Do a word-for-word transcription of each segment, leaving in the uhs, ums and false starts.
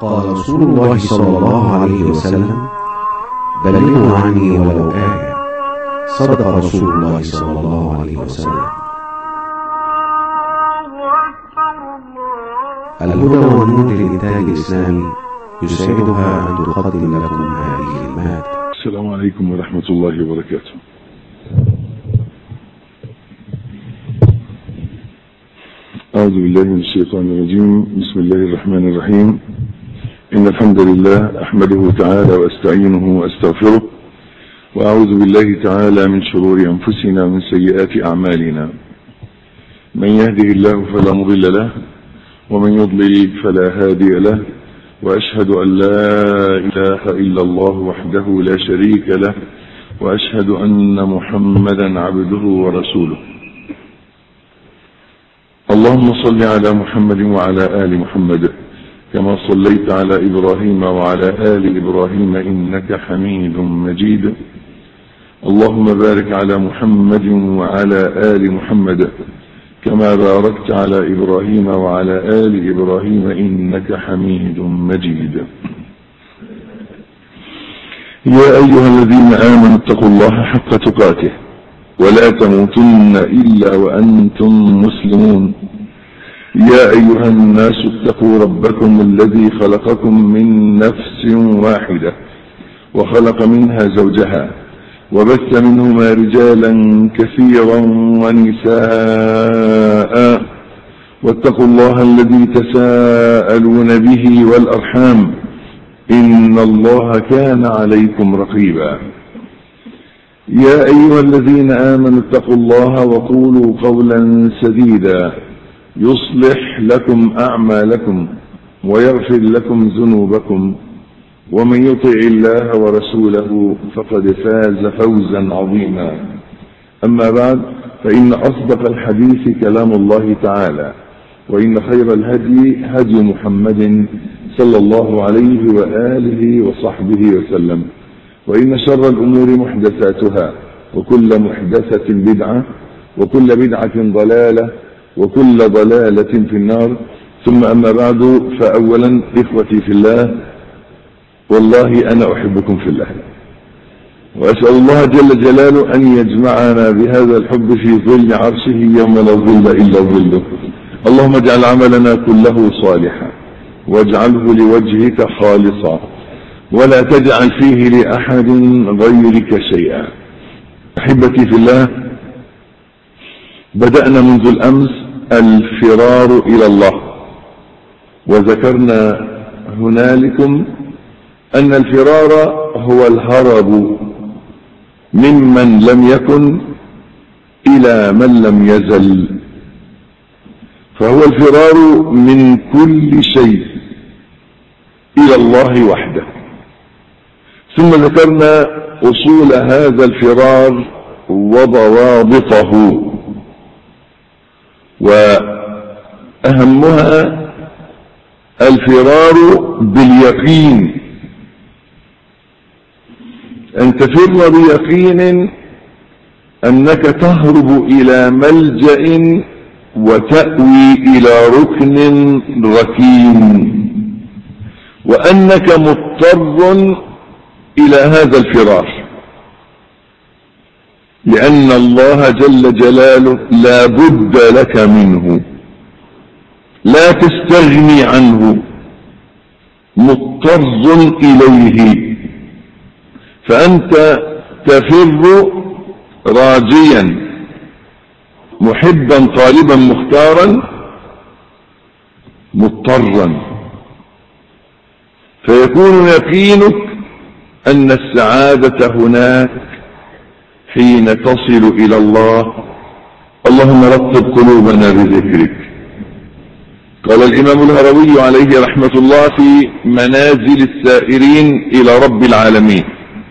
قال رسول الله صلى الله عليه وسلم: بلغوا عني ولو آية. صدق رسول الله صلى الله عليه وسلم. الهدى والنور للإنتاج الإسلامي يسعدها أن تقدم لكم هذه المادة. السلام عليكم ورحمة الله وبركاته. أعوذ بالله من الشيطان الرجيم. بسم الله الرحمن الرحيم. إن الحمد لله أحمده تعالى وأستعينه وأستغفره، وأعوذ بالله تعالى من شرور أنفسنا ومن سيئات أعمالنا. من يهده الله فلا مضل له، ومن يضلل فلا هادي له، وأشهد أن لا إله إلا الله وحده لا شريك له، وأشهد أن محمدا عبده ورسوله. اللهم صل على محمد وعلى آل محمد كما صليت على إبراهيم وعلى آل إبراهيم إنك حميد مجيد. اللهم بارك على محمد وعلى آل محمد كما باركت على إبراهيم وعلى آل إبراهيم إنك حميد مجيد. يا أيها الذين آمنوا اتقوا الله حق تقاته ولا تموتن إلا وأنتم مسلمون. يا أيها الناس اتقوا ربكم الذي خلقكم من نفس واحدة وخلق منها زوجها وبث منهما رجالا كثيرا ونساء، واتقوا الله الذي تساءلون به والأرحام إن الله كان عليكم رقيبا. يا أيها الذين آمنوا اتقوا الله وقولوا قولا سديدا يصلح لكم أعمالكم ويغفر لكم ذنوبكم، ومن يطع الله ورسوله فقد فاز فوزا عظيما. أما بعد، فإن أصدق الحديث كلام الله تعالى، وإن خير الهدي هدي محمد صلى الله عليه وآله وصحبه وسلم، وإن شر الأمور محدثاتها، وكل محدثة بدعة، وكل بدعة ضلالة، وكل ضلالة في النار. ثم أما بعد، فأولا إخوتي في الله، والله أنا أحبكم في الله، وأسأل الله جل جلاله أن يجمعنا بهذا الحب في ظل عرشه يوم لا ظل إلا ظله. اللهم اجعل عملنا كله صالحا، واجعله لوجهك خالصا، ولا تجعل فيه لأحد غيرك شيئا. أحبتي في الله، بدأنا منذ الأمس الفرار إلى الله، وذكرنا هنالكم أن الفرار هو الهرب ممن لم يكن إلى من لم يزل، فهو الفرار من كل شيء إلى الله وحده. ثم ذكرنا أصول هذا الفرار وضوابطه، وأهمها الفرار باليقين، أن تفر بيقين أنك تهرب إلى ملجأ وتأوي إلى ركن ركين، وأنك مضطر إلى هذا الفرار، لأن الله جل جلاله لا بد لك منه، لا تستغني عنه، مضطر إليه. فأنت تفر راجيا محبا طالبا مختارا مضطرا، فيكون يقينك أن السعادة هناك حين تصل إلى الله. اللهم رطب قلوبنا بذكرك. قال الإمام الهروي عليه رحمة الله في منازل السائرين إلى رب العالمين: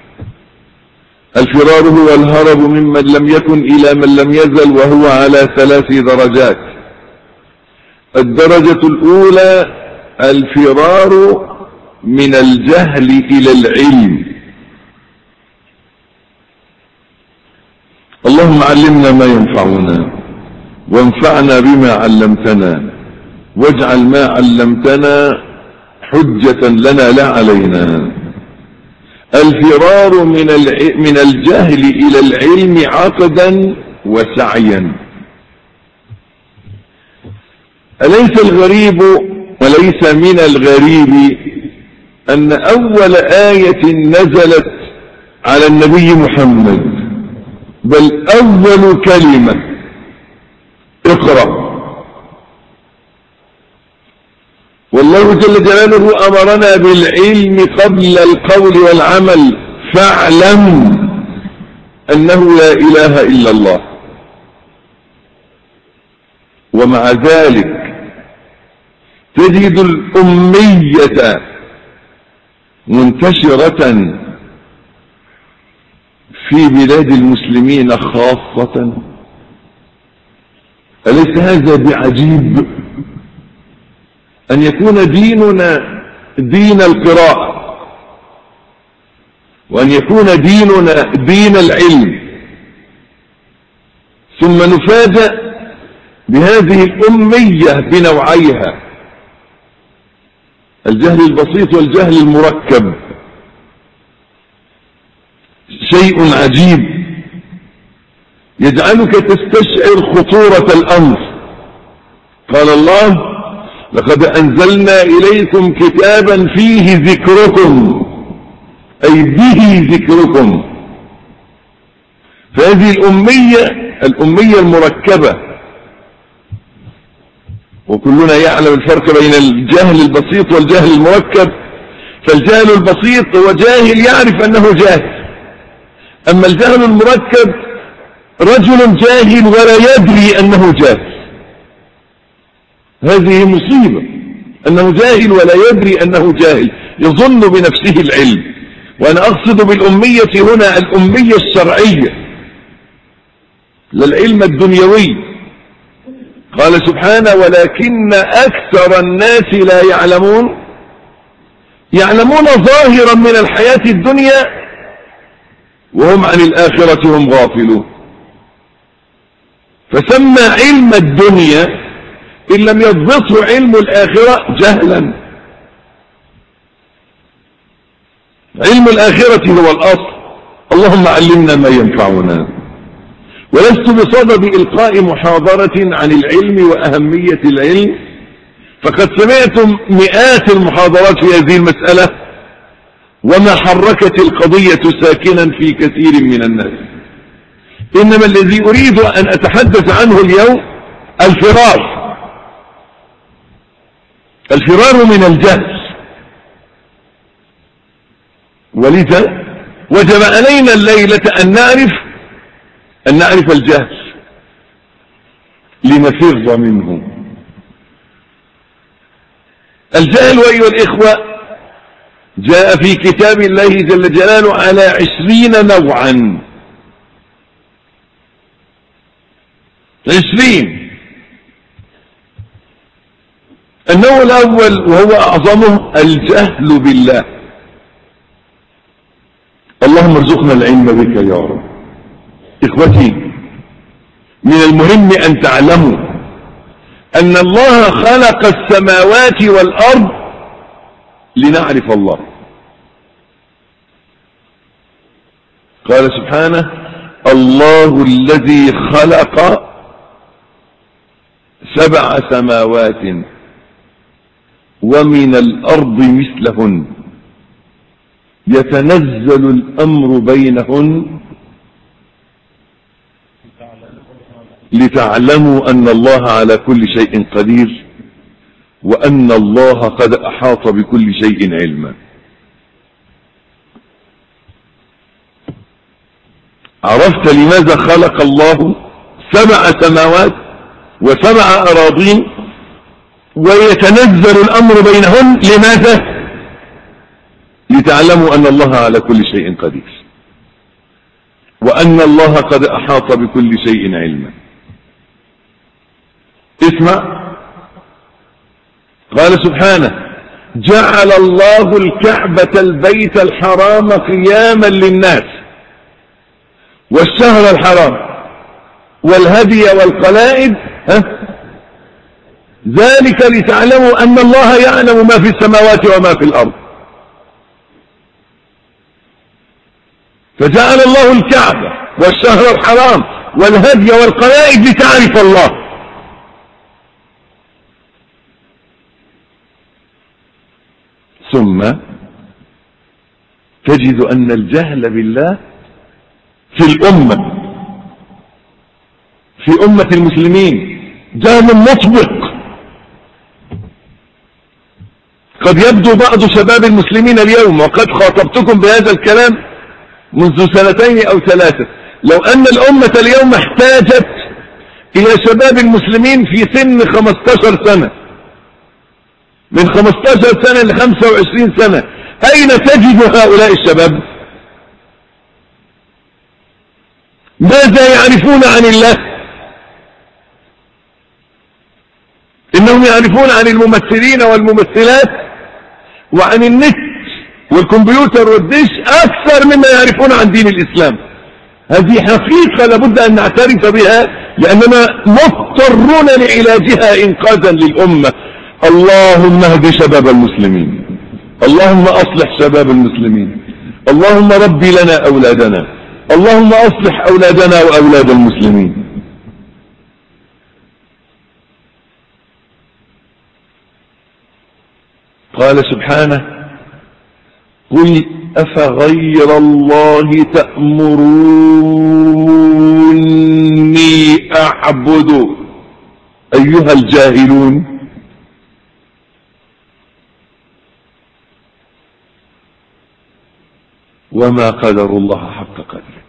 الفرار هو الهرب ممن لم يكن إلى من لم يزل، وهو على ثلاث درجات. الدرجة الأولى الفرار من الجهل إلى العلم. اللهم علمنا ما ينفعنا، وانفعنا بما علمتنا، واجعل ما علمتنا حجة لنا لا علينا. الفرار من من الجهل إلى العلم عقدا وسعيا. أليس الغريب وليس من الغريب أن أول آية نزلت على النبي محمد، بل أول كلمة اقرأ، والله جل جلاله أمرنا بالعلم قبل القول والعمل، فاعلم أنه لا إله إلا الله. ومع ذلك تجد الأمية منتشرة في بلاد المسلمين خاصة. أليس هذا بعجيب أن يكون ديننا دين القراءة، وأن يكون ديننا دين العلم، ثم نفاجأ بهذه الأمية بنوعيها، الجهل البسيط والجهل المركب. شيء عجيب يجعلك تستشعر خطورة الأمر. قال الله: لقد أنزلنا إليكم كتابا فيه ذكركم، أي به ذكركم. فهذه الأمية الأمية المركبة، وكلنا يعلم الفرق بين الجهل البسيط والجهل المركب. فالجهل البسيط هو جاهل يعرف أنه جاهل، أما الجهل المركب رجل جاهل ولا يدري أنه جاهل. هذه مصيبة، أنه جاهل ولا يدري أنه جاهل، يظن بنفسه العلم. وأنا أقصد بالأمية هنا الأمية الشرعية، لا العلم الدنيوي. قال سبحانه: ولكن أكثر الناس لا يعلمون. يعلمون ظاهرا من الحياة الدنيا وهم عن الآخرة هم غافلون. فسمى علم الدنيا إن لم يضبطه علم الآخرة جهلا. علم الآخرة هو الأصل. اللهم علمنا ما ينفعنا. ولست بصدد إلقاء محاضرة عن العلم وأهمية العلم، فقد سمعتم مئات المحاضرات في هذه المسألة، وما حركت القضية ساكنا في كثير من الناس. إنما الذي أريد أن أتحدث عنه اليوم الفرار الفرار من الجهل. ولذا وجب علينا الليلة أن نعرف أن نعرف الجهل لنفر منه. الجهل أيها الإخوة جاء في كتاب الله جل جلاله على عشرين نوعا، عشرين. النوع الأول وهو أعظمه الجهل بالله. اللهم ارزقنا العلم بك يا رب. إخوتي، من المهم أن تعلموا أن الله خلق السماوات والأرض لنعرف الله. قال سبحانه: الله الذي خلق سبع سماوات ومن الأرض مثلهن يتنزل الأمر بينهن لتعلموا أن الله على كل شيء قدير وأن الله قد أحاط بكل شيء علما. عرفت لماذا خلق الله سبع سماوات وسبع أراضين ويتنزل الأمر بينهن؟ لماذا؟ لتعلموا أن الله على كل شيء قدير وأن الله قد أحاط بكل شيء علما. اسمع، قال سبحانه: جعل الله الكعبة البيت الحرام قياما للناس والشهر الحرام والهدي والقلائد ها ذلك لتعلموا أن الله يعلم ما في السماوات وما في الأرض. فجعل الله الكعبة والشهر الحرام والهدي والقلائد لتعرف الله. ثم تجد أن الجهل بالله في الأمة، في أمة المسلمين، جهل مطبق. قد يبدو بعض شباب المسلمين اليوم، وقد خاطبتكم بهذا الكلام منذ سنتين أو ثلاثة، لو أن الأمة اليوم احتاجت إلى شباب المسلمين في سن خمسة عشر سنة، من خمسة عشر سنة ل خمسة وعشرين سنة، أين تجد هؤلاء الشباب؟ ماذا يعرفون عن الله؟ إنهم يعرفون عن الممثلين والممثلات وعن النت والكمبيوتر والدش أكثر مما يعرفون عن دين الإسلام. هذه حقيقة لابد أن نعترف بها، لأننا مضطرون لعلاجها إنقاذا للأمة. اللهم اهد شباب المسلمين، اللهم أصلح شباب المسلمين، اللهم ربي لنا أولادنا، اللهم أصلح أولادنا وأولاد المسلمين. قال سبحانه: قل أفغير الله تأمروني أعبد أيها الجاهلون. وما قدر الله حق قدره.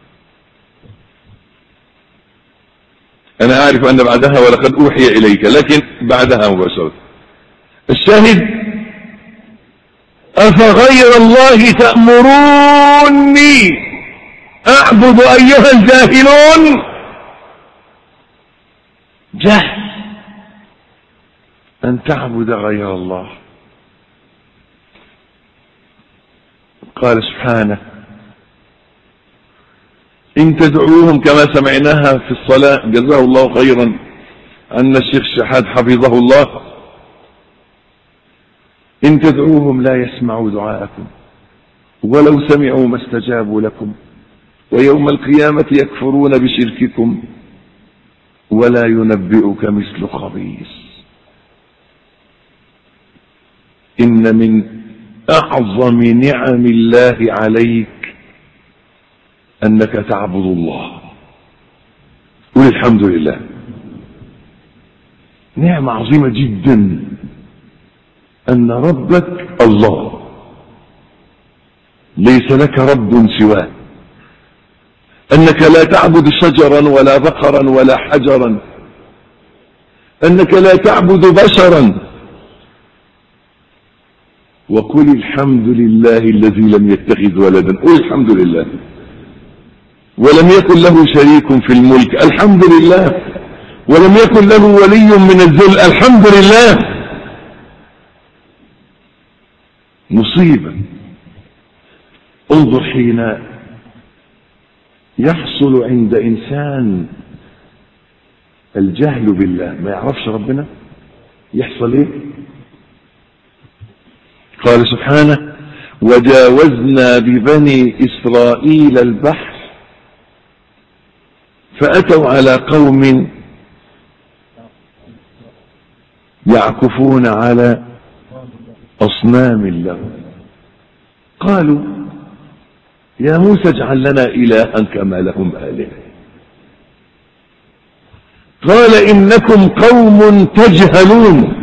أنا أعرف أن بعدها ولقد أوحي إليك، لكن بعدها مباشرة الشاهد: أفغير الله تأمروني أعبد أيها الجاهلون. جهل أن تعبد غير الله. قال سبحانه: إن تدعوهم، كما سمعناها في الصلاة جزاه الله خيرا أن الشيخ شحاد حفظه الله: إن تدعوهم لا يسمعوا دعاءكم ولو سمعوا ما استجابوا لكم ويوم القيامة يكفرون بشرككم ولا ينبئك مثل خبير. إن من أعظم نعم الله عليك أنك تعبد الله. قل الحمد لله. نعمة عظيمة جدا أن ربك الله، ليس لك رب سواه، أنك لا تعبد شجرا ولا بقرا ولا حجرا، أنك لا تعبد بشرا. وقل الحمد لله الذي لم يتخذ ولدا. قل الحمد لله. ولم يكن له شريك في الملك. الحمد لله. ولم يكن له ولي من الذل. الحمد لله. مصيبة. انظر حين يحصل عند إنسان الجهل بالله، ما يعرفش ربنا، يحصل ايه؟ قال سبحانه: وجاوزنا ببني إسرائيل البحر فأتوا على قوم يعكفون على أصنام لهم قالوا يا موسى اجعل لنا إلها كما لهم آلهة قال إنكم قوم تجهلون.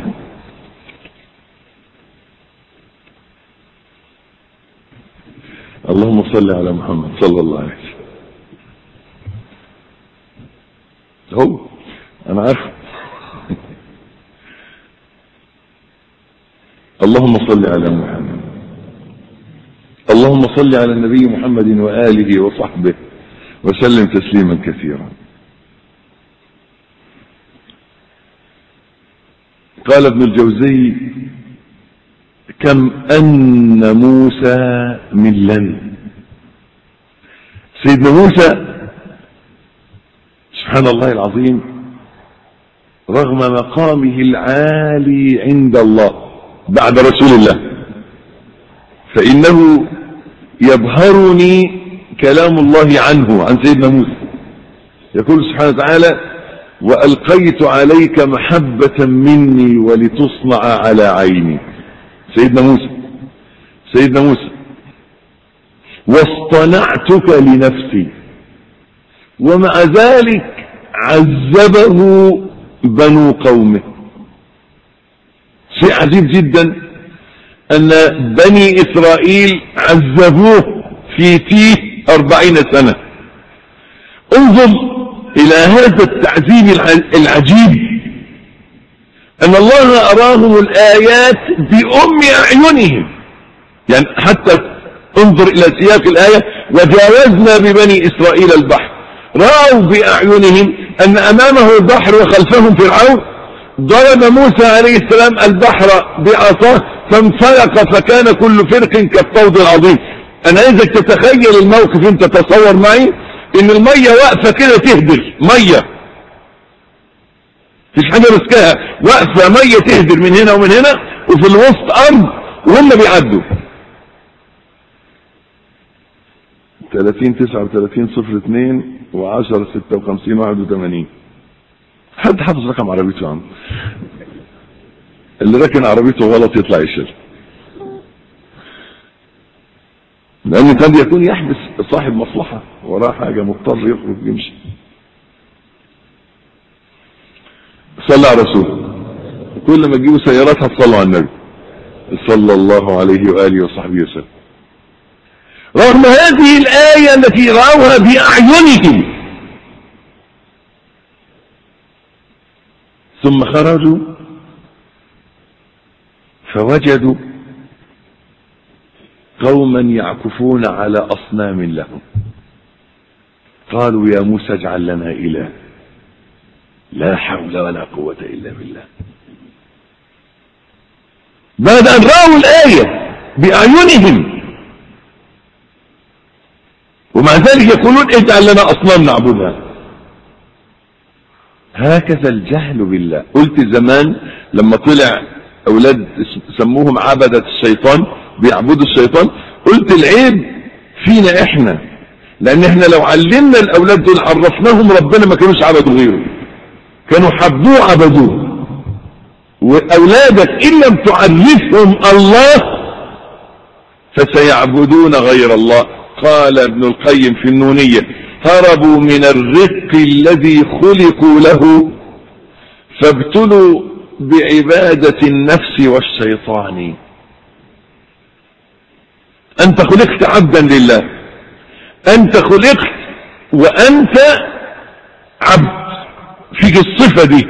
اللهم صل على محمد صلى الله عليه وسلم. هو أنا عارف. اللهم صل على محمد. اللهم صل على النبي محمد وآله وصحبه وسلم تسليما كثيرا. قال ابن الجوزي: كم أن موسى ملًا. سيدنا موسى سبحان الله العظيم رغم مقامه العالي عند الله بعد رسول الله، فإنه يبهرني كلام الله عنه عن سيدنا موسى. يقول سبحانه وتعالى: وألقيت عليك محبة مني ولتصنع على عيني. سيدنا موسى سيدنا موسى واصطنعتك لنفسي. ومع ذلك عذبه بنو قومه. شيء عجيب جدا أن بني إسرائيل عذبوه في تيه أربعين سنة. انظر إلى هذا التعذيب العجيب، أن الله أراهم الآيات بأم أعينهم. يعني حتى انظر إلى سياق الآية: وجاوزنا ببني إسرائيل البحر. رأوا بأعينهم أن أمامه البحر وخلفهم فرعون. ضرب موسى عليه السلام البحر بعصاه فانفلق فكان كل فرق كالطود العظيم. أنا عايزك تتخيل الموقف، أنت تصور معي إن المية واقفة كده تهدر مية، مفيش حاجة مسكها، واقفة مية تهدر من هنا ومن هنا، وفي الوسط أرض وهم بيعدوا. ثلاثين تسعة وثلاثين صفر اثنين وعشرة ستة وخمسين واحد وثمانين. حد حافظ رقم عربيته عنه؟ اللي راكن عربيته غلط يطلع يشيل، لأن قد يكون يحبس صاحب مصلحة وراه حاجة مضطر يخرج يمشي. صلى على رسول. كل ما تجيبوا سيارات هتصلوا على النبي صلى الله عليه وآله وصحبه وسلم. رغم هذه الآية التي رأوها بأعينهم، ثم خرجوا فوجدوا قوما يعكفون على أصنام لهم. قالوا: يا موسى اجعل لنا إله. لا حول ولا قوة إلا بالله. بعد أن رأوا الآية بأعينهم، ومع ذلك يقولون: اجعل لنا أصنام نعبدها. هكذا الجهل بالله. قلت زمان لما طلع أولاد سموهم عبدة الشيطان، بيعبدوا الشيطان، قلت العيب فينا احنا، لان احنا لو علمنا الاولاد دول عرفناهم ربنا ما كانوش عبدوا غيره، كانوا حبوه عبدوه. واولادك ان لم تعرفهم الله فسيعبدون غير الله. قال ابن القيم في النونية: هربوا من الرق الذي خلقوا له فابتلوا بعبادة النفس والشيطان. أنت خلقت عبدا لله، أنت خلقت وأنت عبد، فيك الصفة دي.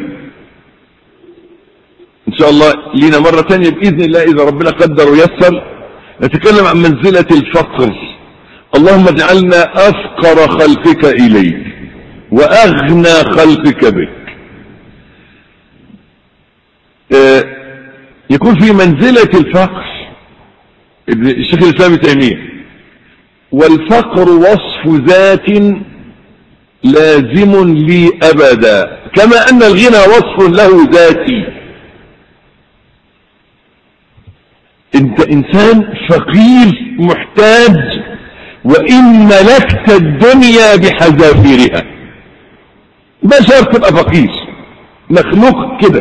إن شاء الله لينا مرة تانية بإذن الله إذا ربنا قدر ويسر نتكلم عن منزلة الفقر. اللهم اجعلنا أفقر خلقك إليك وأغنى خلقك بك. آه يكون في منزلة الفقر. الشيخ الإسلام ابن تيمية: والفقر وصف ذات لازم لي أبدا كما أن الغنى وصف له ذاتي. أنت إنسان فقير محتاج، وإن ملكت الدنيا بحذافيرها. بشر تبقى فقير، مخلوق كده.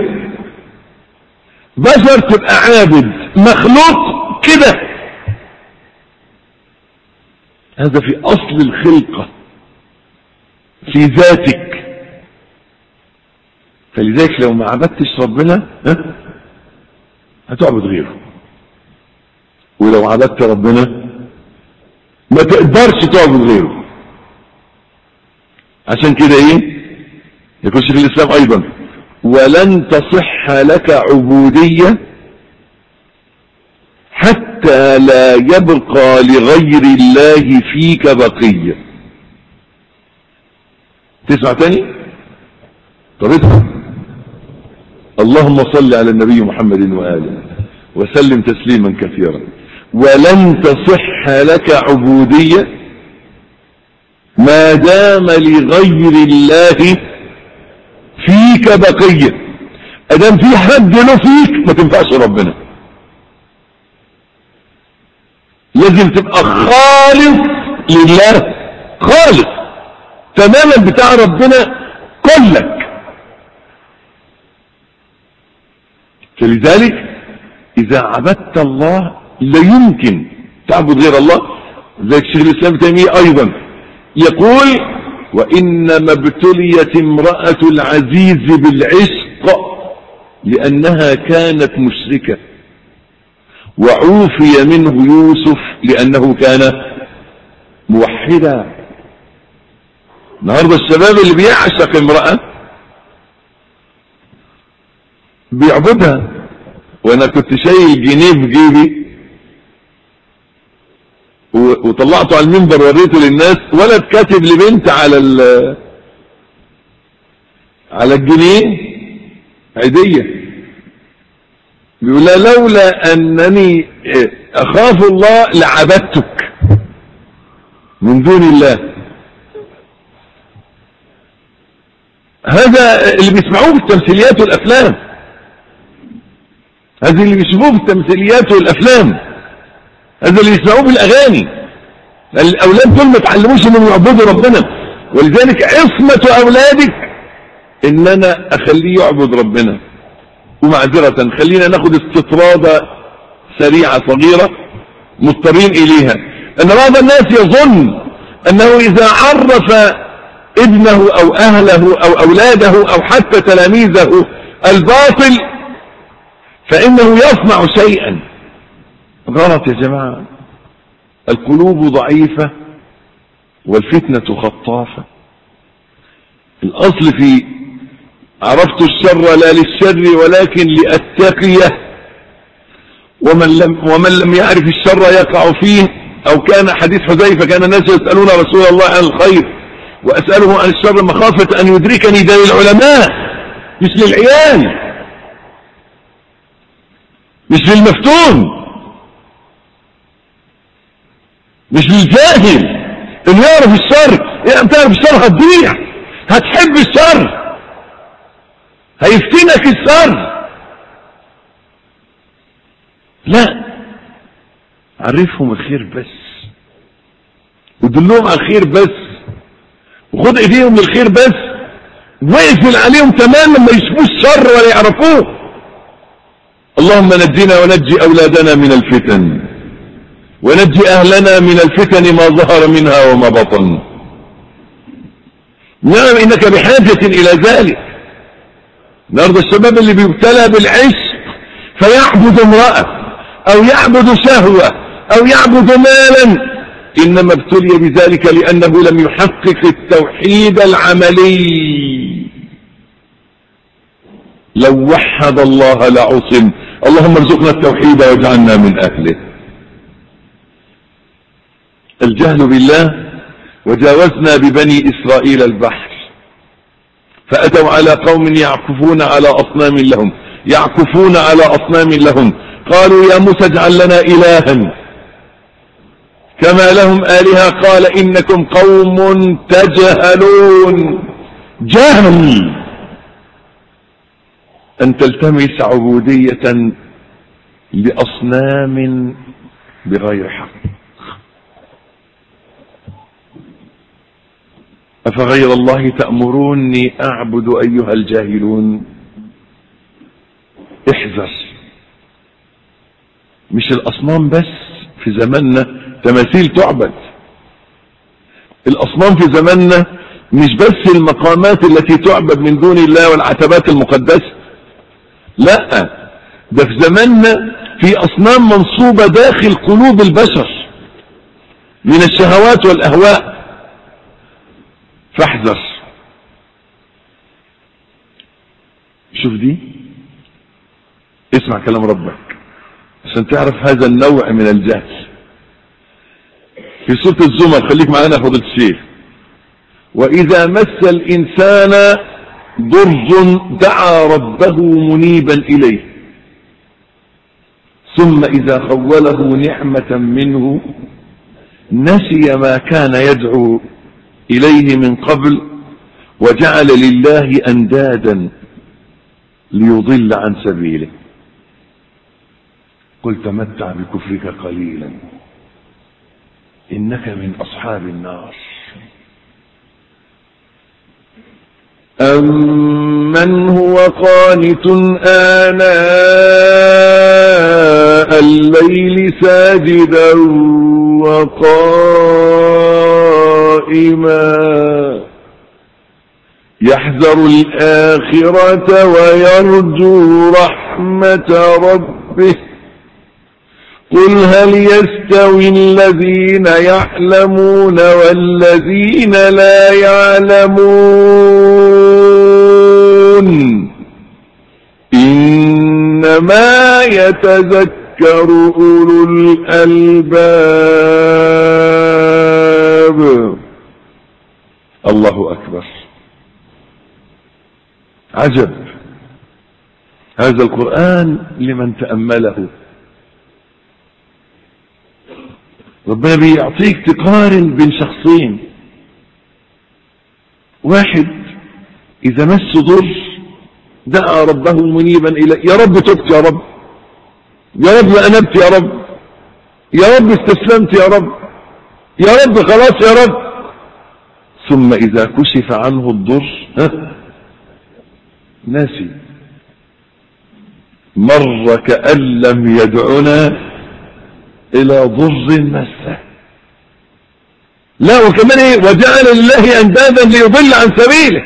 بشر تبقى عابد، مخلوق كده. هذا في أصل الخلقة، في ذاتك. فلذلك لو ما عبدتش ربنا ها هتعبد غيره، ولو عبدت ربنا ما تقدرش تعبد غيره. عشان كده ايه يقول شيخ الإسلام أيضا: ولن تصح لك عبودية حتى لا يبقى لغير الله فيك بقية. تسمع تاني؟ طب اسمع: اللهم صل على النبي محمد وآله وسلم تسليما كثيرا. ولن تصح لك عبودية ما دام لغير الله فيك بقية. ادام في حد له فيك ما تنفعش ربنا. لازم تبقى خالص لله، خالص تماما بتاع ربنا كلك. فلذلك اذا عبدت الله لا يمكن تعبد غير الله. ذلك شيخ الاسلام ابن تيمية ايضا يقول: وانما ابتليت امرأة العزيز بالعشق لانها كانت مشركة، وعوفي منه يوسف لانه كان موحدا. النهارده الشباب اللي بيعشق امرأة بيعبدها. وانا كنت شايل جنيه في جيبي وطلعته على المنبر وريته للناس، ولد كاتب لبنت على على الجنيه عيدية، بيقول لها: لولا انني اخاف الله لعبدتك من دون الله. هذا اللي بيسمعوه في التمثيليات والافلام، هذا اللي بيشوفوه في التمثيليات والافلام، هذا اللي بيسمعوه في الاغاني. الاولاد دول ما تعلموش انهم يعبدوا ربنا. ولذلك عصمة اولادك ان انا اخليه يعبد ربنا. ومعذرة خلينا ناخد استطرادة سريعة صغيرة مضطرين اليها. ان بعض الناس يظن انه اذا عرف ابنه او اهله او اولاده او حتى تلاميذه الباطل فانه يصنع شيئا. غلط يا جماعة. القلوب ضعيفة والفتنة خطافة. الاصل في عرفت الشر لا للشر ولكن لأتقيه، ومن لم, ومن لم يعرف الشر يقع فيه. او كان حديث حذيفة: كان الناس يسألون رسول الله عن الخير واسأله عن الشر مخافة ان يدركني. ده للعلماء مش للعيال، مش للمفتون، مش للجاهل. اللي يعرف الشر، يعني تعرف الشر هتضيع، هتحب الشر، هيفتنك الشر. لا، عرفهم الخير بس ودلهم على الخير بس وخد ايديهم للخير بس، واقفل عليهم تماما ما يشوفوش الشر ولا يعرفوه. اللهم نجنا ونجي اولادنا من الفتن، ونجي اهلنا من الفتن ما ظهر منها وما بطن. نعم انك بحاجة الى ذلك. النهارده الشباب اللي بيبتلى بالعشق فيعبد امرأة او يعبد شهوة او يعبد مالا، انما ابتلي بذلك لانه لم يحقق التوحيد العملي. لو وحد الله لعصم. اللهم ارزقنا التوحيد واجعلنا من اهله. الجهل بالله. وجاوزنا ببني اسرائيل البحر فاتوا على قوم يعكفون على اصنام لهم يعكفون على اصنام لهم قالوا يا موسى اجعل لنا الها كما لهم آلهة قال إنكم قوم تجهلون. جهل أن تلتمس عبودية لأصنام بغير حق. أفغير الله تأمروني أعبد أيها الجاهلون. احذر. مش الأصنام بس في زماننا تماثيل تعبد. الأصنام في زماننا مش بس المقامات التي تعبد من دون الله والعتبات المقدسة، لا، ده في زماننا في أصنام منصوبة داخل قلوب البشر من الشهوات والأهواء. فاحذر. شوف دي، اسمع كلام ربك عشان تعرف هذا النوع من الجهل. في سورة الزمر، خليك معانا يا فضيلة الشيخ: وإذا مس الإنسان ضر دعا ربه منيبا إليه ثم إذا خوله نعمة منه نسي ما كان يدعو إليه من قبل وجعل لله أندادا ليضل عن سبيله. قل تمتع بكفرك قليلا إنك من أصحاب النار. أمن هو قانت آناء الليل ساجدا وقائما يحذر الآخرة ويرجو رحمة ربه قل هل يستوي الذين يعلمون والذين لا يعلمون إنما يتذكر أولو الألباب. الله أكبر. عجب هذا القرآن لمن تأمله. ربنا بيعطيك تقارن بين شخصين، واحد إذا مس ضر دعا ربه منيبا إليه، يا رب تبت يا رب، يا رب أنبت يا رب، يا رب استسلمت يا رب، يا رب خلاص يا رب. ثم إذا كشف عنه الضر ناسي، مر كأن لم يدعنا إلى ضر مسه. لا وكمان ايه، وجعل لله أندادا ليضل عن سبيله.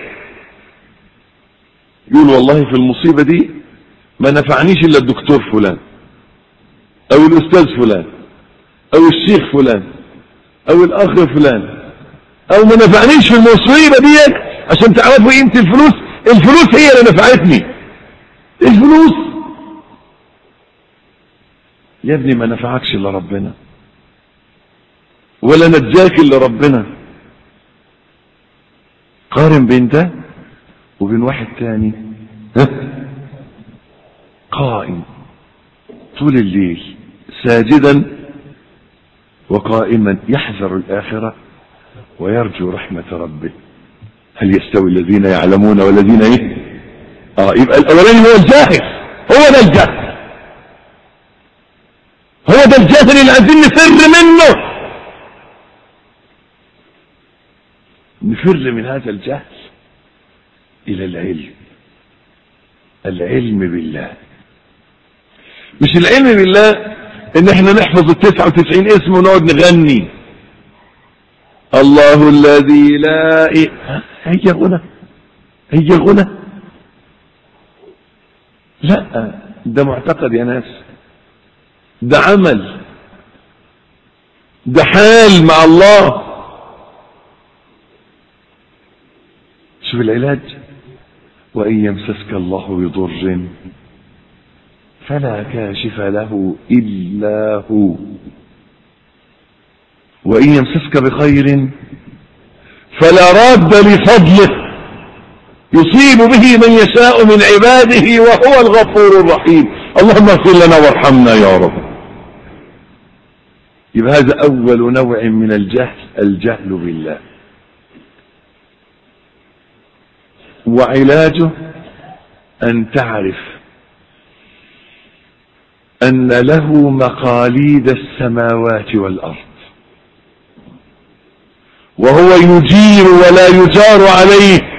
يقول والله في المصيبة دي ما نفعنيش إلا الدكتور فلان أو الأستاذ فلان أو الشيخ فلان أو الأخ فلان، أو ما نفعنيش في المصيبة دي عشان تعرفوا قيمة الفلوس. الفلوس هي اللي نفعتني، الفلوس يا ابني ما نفعكش الا ربنا، ولا نجاك الا ربنا. قارن بين ده وبين واحد تاني قائم طول الليل ساجدا وقائما يحذر الآخرة ويرجو رحمة ربه. هل يستوي الذين يعلمون والذين ايه؟ اه يبقى الاولاني هو الجاهل، هو ده الجاهل، هو ده الجاهل اللي عايزين نفر منه، نفر من هذا الجهل الى العلم. العلم بالله، مش العلم بالله ان احنا نحفظ التسعة وتسعين اسم ونقعد نغني الله الذي لا إله. هي غنى، هي غنى؟ لا، ده معتقد يا ناس، ده عمل، ده حال مع الله. شوف العلاج، وإن يمسسك الله بضر فلا كاشف له إلا هو، وإن يمسسك بخير فلا راد لفضله يصيب به من يشاء من عباده وهو الغفور الرحيم. اللهم اغفر لنا وارحمنا يا رب. يبقى هذا أول نوع من الجهل، الجهل بالله. وعلاجه أن تعرف أن له مقاليد السماوات والأرض، وهو يجير ولا يجار عليه،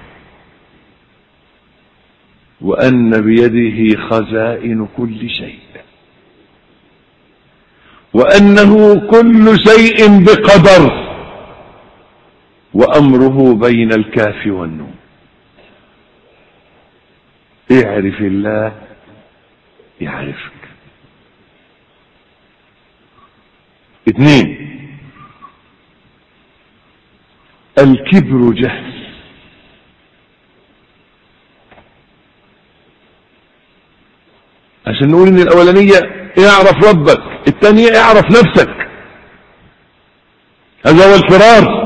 وأن بيده خزائن كل شيء، وأنه كل شيء بقدر، وأمره بين الكاف والنون. اعرف الله يعرفك. اثنين، الكبر جهل. عشان نقول ان الاولانية اعرف ربك، الثانية اعرف نفسك. هذا هو الفرار.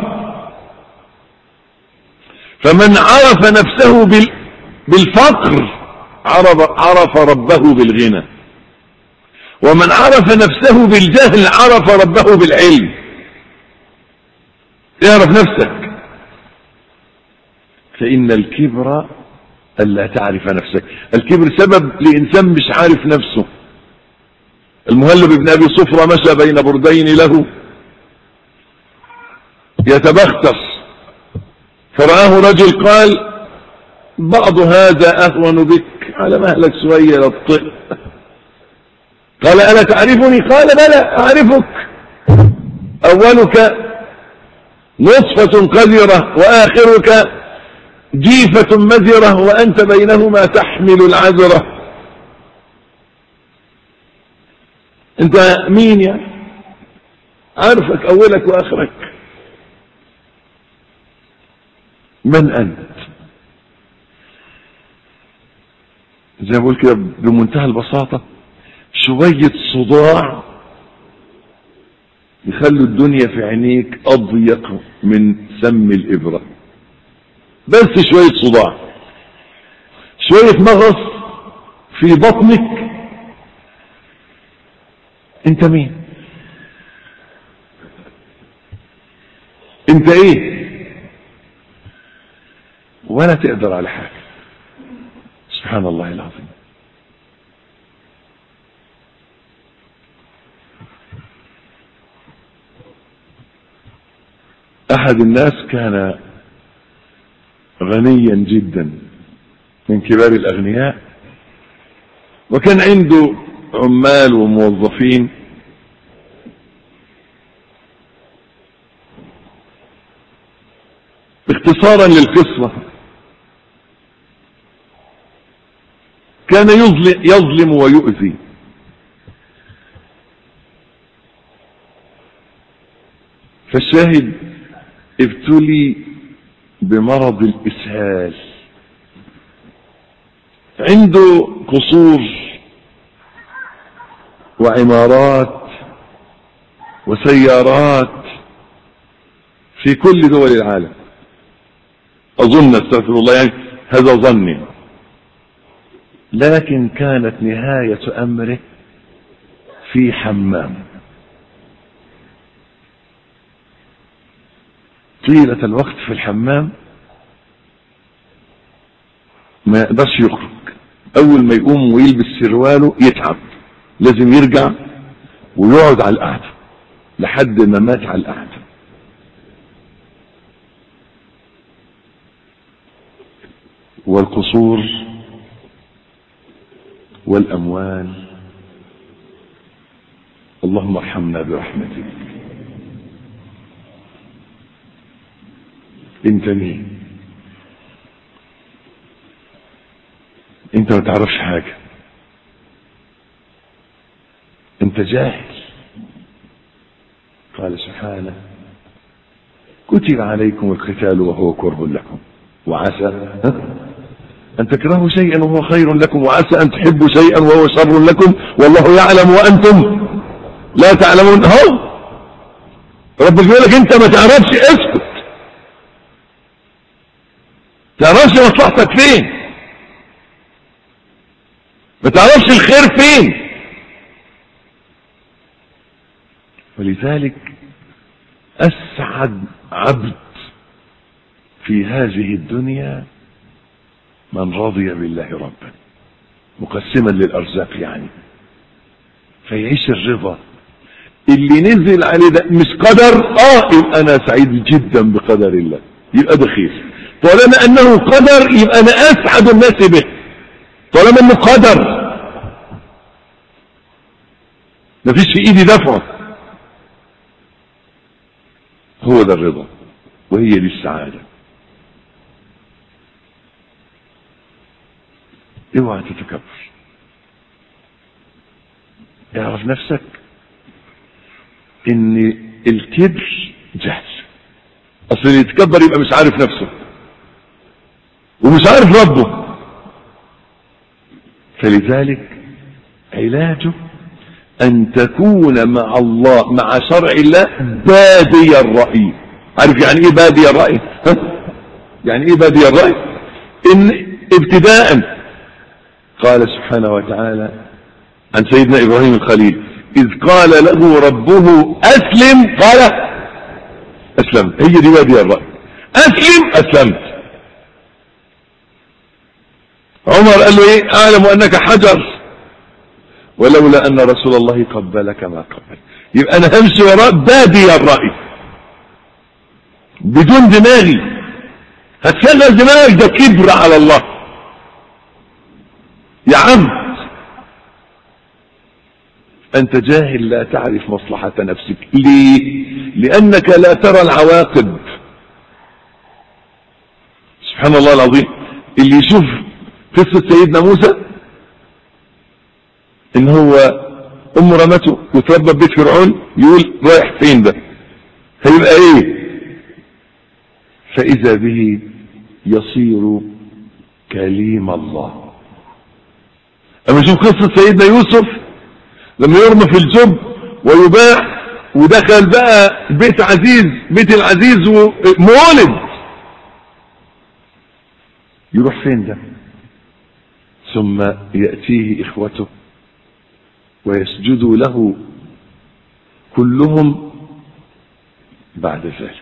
فمن عرف نفسه بالفقر عرف, عرف ربه بالغنى، ومن عرف نفسه بالجهل عرف ربه بالعلم. اعرف نفسك، فإن الكبر ألا تعرف نفسك. الكبر سبب لإنسان مش عارف نفسه. المهلب بن أبي صفرة مشى بين بردين له يتبختر، فرآه رجل قال: بعض هذا أهون بك، على مهلك شوية للطئ. قال: ألا تعرفني؟ قال: بلى أعرفك، أولك نصفة قذرة وآخرك جيفة مزرة وأنت بينهما تحمل العذرة. أنت مين يعني؟ عارفك أولك وآخرك. من أنت؟ زي ما بقول كده بمنتهى البساطة، شوية صداع يخلوا الدنيا في عينيك أضيق من سم الإبرة. بس شوية صداع، شوية مغص في بطنك. انت مين؟ انت ايه؟ ولا تقدر على حاجة. سبحان الله العظيم. احد الناس كان غنيا جدا من كبار الاغنياء، وكان عنده عمال وموظفين. اختصارا للقصة، كان يظلم, يظلم ويؤذي. فالشاهد ابتلي بمرض الإسهال. عنده قصور وعمارات وسيارات في كل دول العالم، أظن استغفر الله يعني هذا ظني. لكن كانت نهاية أمره في حمام. طيلة الوقت في الحمام، ما يقدرش يخرج. أول ما يقوم ويلبس سرواله يتعب، لازم يرجع ويقعد على القعدة لحد ما مات على القعدة. والقصور والأموال، اللهم ارحمنا برحمتك. انت مين؟ انت ما تعرفش حاجة، انت جاهل. قال سبحانه: كتب عليكم القتال وهو كره لكم وعسى أن تكرهوا شيئا وهو خير لكم وعسى أن تحبوا شيئا وهو شر لكم والله يعلم وأنتم لا تعلمون. هو ربك يقول لك أنت ما تعرفش، اسكت. تعرفش مصلحتك فين، ما تعرفش الخير فين. ولذلك أسعد عبد في هذه الدنيا من رضي بالله ربا، مقسما للأرزاق يعني، فيعيش الرضا. اللي نزل عليه ده مش قدر، اه يبقى انا سعيد جدا بقدر الله، يبقى ده خير. طالما انه قدر يبقى انا اسعد الناس به، طالما انه قدر مفيش في ايدي دفعه. هو ده الرضا وهي دي السعادة. اوعى تتكبر، اعرف نفسك ان الكبر جهل. اصل اللي يتكبر يبقى مش عارف نفسه ومش عارف ربه. فلذلك علاجه ان تكون مع الله، مع شرع الله بادي الرأي. عارف يعني ايه بادي الرأي؟ يعني ايه بادي الرأي؟ ان ابتداء قال سبحانه وتعالى عن سيدنا ابراهيم الخليل: اذ قال له ربه اسلم قال اسلمت. هي دي بادي الرأي، اسلم اسلمت. عمر قال له ايه؟ اعلم انك حجر ولولا ان رسول الله قبلك ما قبل. يبقى انا همشي وراء بادي الرأي بدون دماغي. هتشغل دماغك ده كبر على الله يا عم. انت جاهل لا تعرف مصلحة نفسك. ليه؟ لانك لا ترى العواقب. سبحان الله العظيم. اللي يشوف قصة سيدنا موسى ان هو ام رمته وتربى ببيت فرعون يقول رايح فين ده؟ هيبقى ايه؟ فاذا به يصير كليم الله. اما شوف قصة سيدنا يوسف لما يرمى في الجب ويباع ودخل بقى بيت عزيز، بيت العزيز ومولد، يروح فين ده؟ ثم يأتيه إخوته ويسجدوا له كلهم بعد ذلك.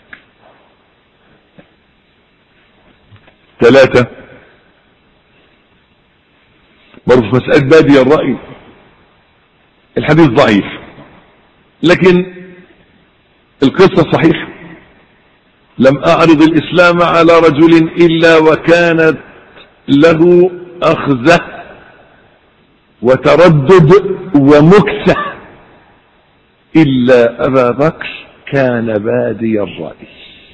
ثلاثة، برضه في مسألة بادي الرأي. الحديث ضعيف لكن القصة صحيحة. لم أعرض الإسلام على رجل إلا وكانت له أخذة وتردد ومكسة إلا أبا بكر كان بادي الرأي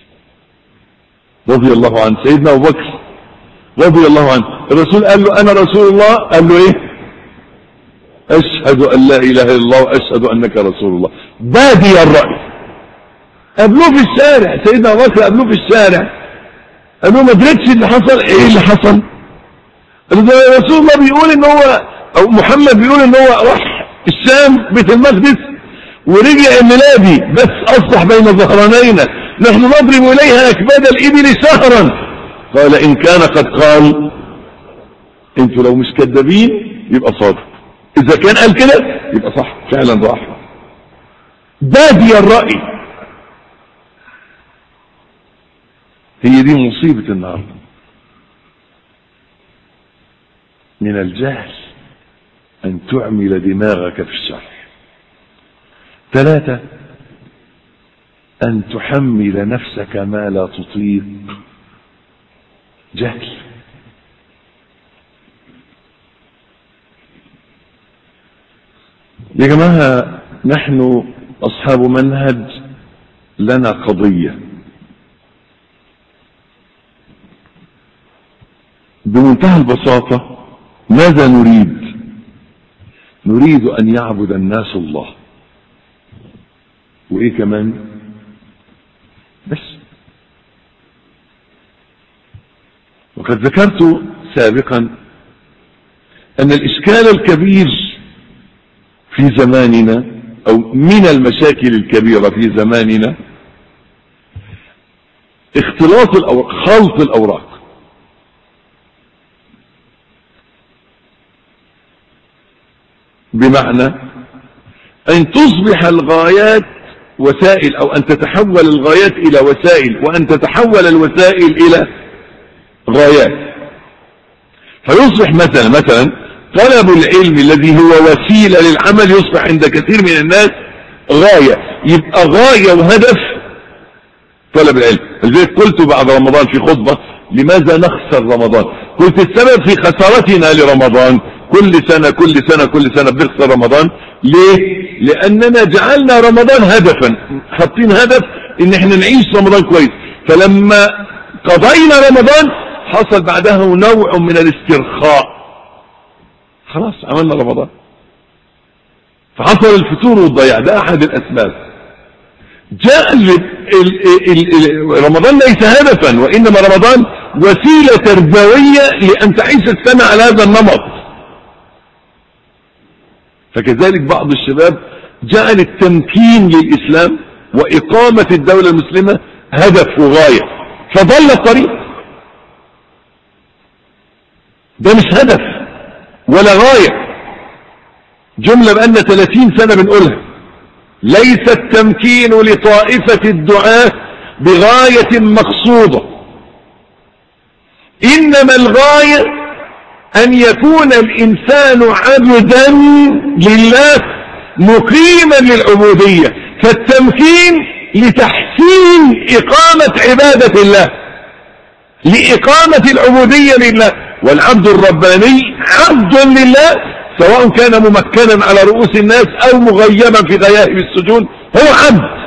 رضي الله عنه. سيدنا أبو بكر رضي الله عنه الرسول قال له أنا رسول الله، قال له إيه؟ أشهد أن لا إله إلا الله وأشهد أنك رسول الله. بادي الرأي. قابلوه في الشارع، سيدنا أبو بكر قابلوه في الشارع قال له ما درتش اللي حصل. إيه اللي حصل؟ رسول الله بيقول إن هو أو محمد بيقول إن هو راح الشام بيت المقدس ورجع الميلادي بس أصبح بين ظهرانينا نحن نضرب إليها أكباد الإبل سهرا. قال إن كان قد قال انتوا لو مش كذابين يبقى صادق، إذا كان قال كده يبقى صح فعلا راح. بادي الرأي. هي دي مصيبة النهارده من الجهل أن تعمل دماغك في الشرح. ثلاثة، أن تحمل نفسك ما لا تطيق. جهل. يا جماعة نحن أصحاب منهج لنا قضية بمنتهى البساطة. ماذا نريد؟ نريد أن يعبد الناس الله. وإيه كمان؟ بس. وقد ذكرت سابقا أن الإشكال الكبير في زماننا أو من المشاكل الكبيرة في زماننا اختلاط الأوراق، خلط الأوراق. بمعنى أن تصبح الغايات وسائل أو أن تتحول الغايات إلى وسائل وأن تتحول الوسائل إلى غايات. فيصبح مثلا مثلا طلب العلم الذي هو وسيلة للعمل يصبح عند كثير من الناس غاية. يبقى غاية وهدف طلب العلم. لذلك قلت بعد رمضان في خطبة لماذا نخسر رمضان؟ قلت السبب في خسارتنا لرمضان كل سنة كل سنة كل سنة بنخسر رمضان. ليه؟ لأننا جعلنا رمضان هدفا، حاطين هدف ان احنا نعيش رمضان كويس. فلما قضينا رمضان حصل بعدها نوع من الاسترخاء، خلاص عملنا رمضان فحصل الفتور والضياع. ده احد الاسباب. جاء ال ال ال رمضان ليس هدفا وانما رمضان وسيلة تربوية لان تعيش السنة على هذا النمط. فكذلك بعض الشباب جعل التمكين للإسلام وإقامة الدولة المسلمة هدف وغاية فضل الطريق. ده مش هدف ولا غاية. جملة بأن ثلاثين سنة بنقولها. ليس التمكين لطائفة الدعاة بغاية مقصودة، إنما الغاية أن يكون الإنسان عبدا لله مقيما للعبودية، فالتمكين لتحسين إقامة عبادة الله، لإقامة العبودية لله. والعبد الرباني عبد لله سواء كان ممكنا على رؤوس الناس أو مغيبا في غياهب السجون، هو عبد.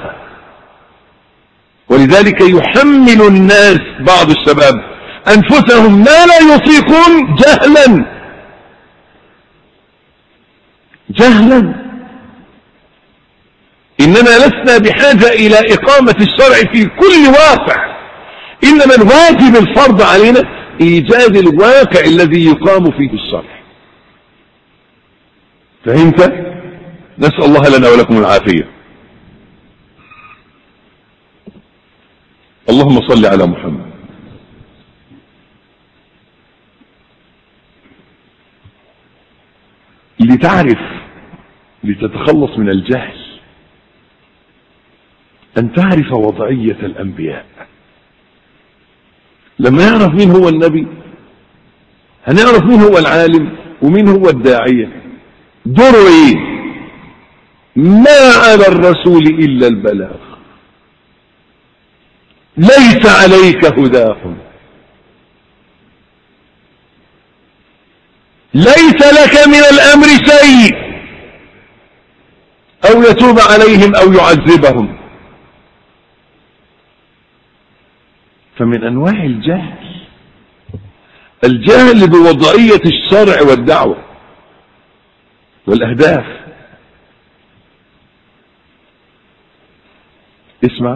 ولذلك يحمل الناس بعض الشباب أنفسهم ما لا يطيقون جهلا جهلا إننا لسنا بحاجة إلى إقامة الشرع في كل واقع، إنما الواجب الفرض علينا إيجاد الواقع الذي يقام فيه الشرع. فهمت؟ نسأل الله لنا ولكم العافية. اللهم صل على محمد. لتعرف لتتخلص من الجهل أن تعرف وضعية الأنبياء. لما يعرف مين هو النبي هنعرف مين هو العالم ومين هو الداعية، دوره ايه. ما على الرسول إلا البلاغ، ليس عليك هداهم، ليس لك من الأمر شيء، أو يتوب عليهم أو يعذبهم. فمن أنواع الجهل الجهل بوضعية الشرع والدعوة والأهداف. اسمع: